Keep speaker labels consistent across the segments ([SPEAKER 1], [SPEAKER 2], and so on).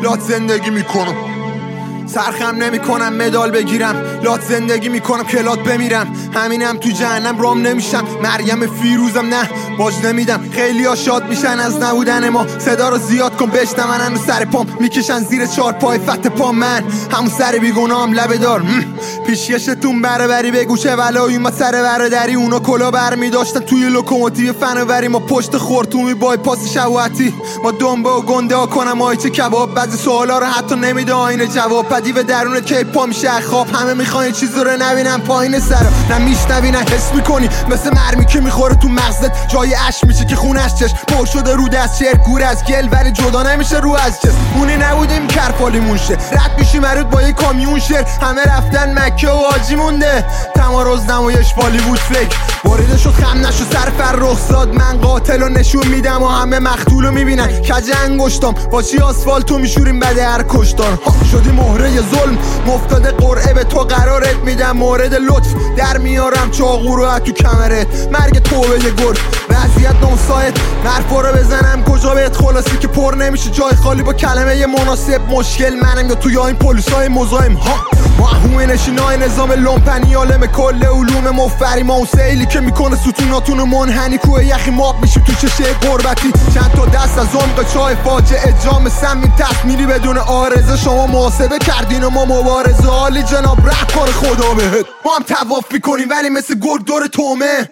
[SPEAKER 1] لات زندگی میکنم، سرخم نمی کنم مدال بگیرم، لات زندگی میکنم که لات بمیرم. همینم تو جهنم رام نمیشم، مریم فیروزم نه باج نمیدم. خیلی ها شاد میشن از نبودن ما، صدا رو زیاد کن بشنون. هنو سر پام میکشن زیر چار پای فت پام، من همون سر بیگنام لبه دار. پیشکشتون برابری به گوشه ولایی ما سر برادری. اونا کلا برمی داشتن توی لوکوموتیو فناوری، ما پشت خورتومی بایپاس شواتی. ما دنبه و گنده ها کنم آیچه کباب، بعضی سوالا رو حتی نمیده آینه جواب. دیو درون که پا میشه خواب، همه میخوان این چیز رو نبینن پایین سر، نه میشنوی نه حس میکنی. مثل مرمی که میخوره تو مغزت، جای اش میشه که خونش چش پر شده رو دست. شعر گور از گل ولی جدا نمیشه رو از جس. اونی نبودیم کرپالیمون شه، رد میشی مرود با یه کامیون شعر. همه رفتن مکه و حاجی مونده، تمارز نمایش بالیوود فکر وارده شد خم نشو سر فرخ زاد. من قاتل رو نشون میدم و همه مقتول رو میبینن کج انگشتام. با چی آسفالتو میشوریم بده هر کشتار. شدی مهره ظلم مفتاده قرعه به تو قرارت میدم. مورد لطف در میارم چاقو رو تو کمرت، مرگ توبه یه گل وضعیت نوسایت. مرفا رو بزنم کجا بهت خلاصی که پر نمیشه جای خالی با کلمه مناسب. مشکل منم یا تو یا این پلیسای مزاحم ها. ما همه نشینای نظام لومپنی عالم کل علوم مفری. ما اون سیلی که میکنه ستوناتونو منحنی. کوه یخی ماب میشیم تو چشه قربتی. چند تا دست از عمق چای فاجعه جام سمیم تصمیری بدون آرزه. شما محاسبه کردین و ما مبارزه. عالی جناب رحم کن خدا بهت. ما هم طواف میکنیم ولی مثل گرگ دور تومه.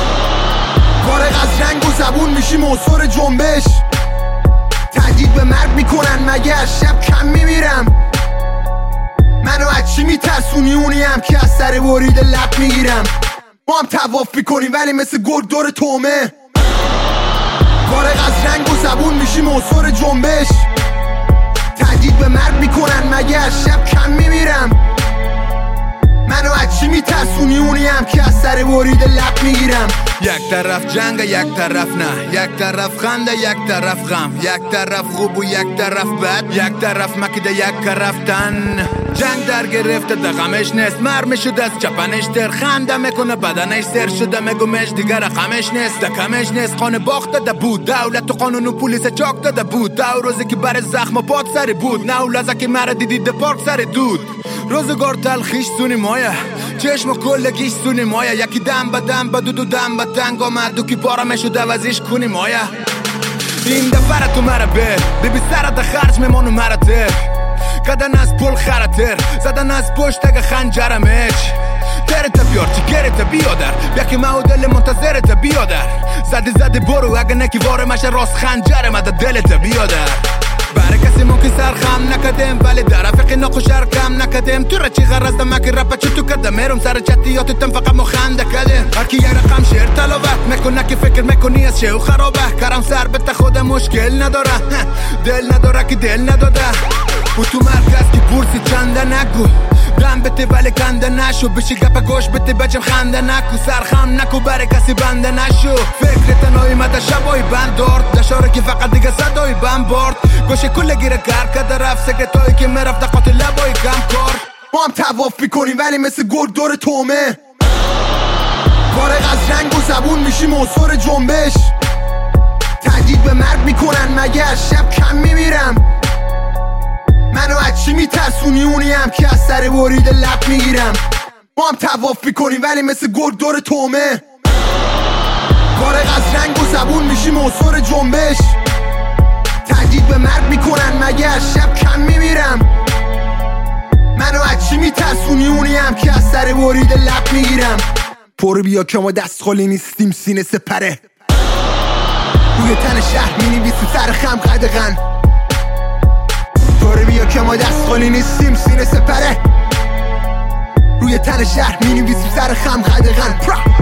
[SPEAKER 1] فارغ از رنگ و زبون میشیم عنصر جنبش. تهدید به مرگ میکنن مگه از شب کم میمیرم. منو از چی میترسونی؟ اونیم که از سر برید لب میگیرم. ما هم طواف میکنیم ولی مثل گرگ دور تومه. فارغ از رنگ و زبون میشیم عنصر جنبش. تهدید به مرگ میکنن مگه از شب کم میمیرم. منو از چی میترسونی؟ اونیم که از سر برید لب میگیرم.
[SPEAKER 2] یک طرف جنگ یک طرف نه، یک طرف خنده یک طرف غم، یک طرف خوب و یک طرف بد، یک طرف مکیده یک رفتن. جنگ در گرفته ده غمش نیست، مرمی شده از چپنش تر. خنده میکنه بدنش سر شده میگمش دیگر رقمش نیست. ده کمش نیست خانه باخته ده بود، دولت و قانون و پولیس چاک داده بود. دو روزی که بر زخم و پاد سر بود، نه لحظه که مرا دیدی ده پارک سر دود. روزگار تلخیش سونی مایه، چشم و کلگیش سونی مایه. یکی دم به دم به دو دم به دنگ آمد و کی پارمه شده وزیش کنی مایه. این دفعه تو مرا ببی سرت خرج میمانو مرا تر. کدن از پل خراتر زدن از پشت اگه خنجرمش. ترت بیار چی گرت بیادر، یکی معودل منتظرت بیادر. زدی برو اگه نکی واره مشه راست خنجر مده دلت بیادر. برای کسی ممکن سرخم نکدم ولی در افقی نخوشر کم نکدم. تو را چی غرز دمکی رپا چی تو کده میرم سر چطیاتتم فقط مخنده کدم. هرکی یه رقم شعر تلاوت میکنه که فکر میکنی از شه و خرابه. کرم سر بته خود مشکل نداره، دل نداره که دل نداده. و تو مرکز که پرسی چنده نگو، دم بته ولی کنده نشو. بشی گپ گوش بته بچم خنده نکو. سرخم نکو برای کسی بنده نشو. فکر تنهایی مده شبایی بند دارد، دشاره که فقط دیگه صدایی بند برد. گوشه کل گیره کار کده رفت سکرتایی که میرفت قاتل لبایی کم کار.
[SPEAKER 1] ما هم طواف میکنیم ولی مثل گرگ دور تومه. فارغ از رنگ و زبون میشیم عنصر جنبش. تهدید به مرگ میکنن مگه از شب کم میمیرم. منو از چی میترسونی؟ اونیم که از سر برید لب میگیرم. ما هم طواف میکنیم ولی مثل گرگ دور تومه. فارغ از رنگ و زبون میشیم عنصر جنبش. تهدید به مرگ میکنن مگه از شب کم میمیرم. منو از چی میترسونی؟ اونیم که از سر برید لب میگیرم. پر بیا که ما دست خالی نیستیم سینه سپره. روی تن شهر مینویسی سر خم قدغن. پر بیا که ما دست خالی نیستیم سینه سپره. روی تن شهر مینویسی سر خم قدغن.